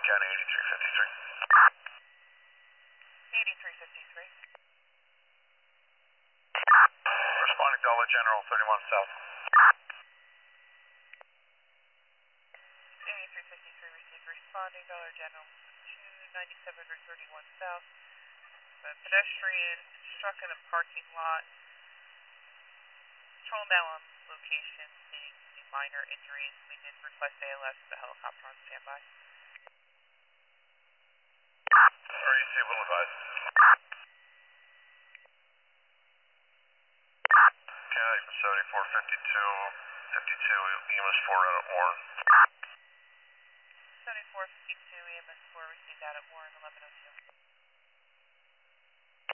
County 8353. 8353. Responding Dollar General 31 South. 8353 received. Responding Dollar General 297 Route 31 South. A pedestrian struck in a parking lot. Patrol now on location, stating minor injuries. We did request ALS with the helicopter on standby. REC will advise. County 7452, EMS 4 out at Warren. 7452 EMS 4 received out at Warren 1102.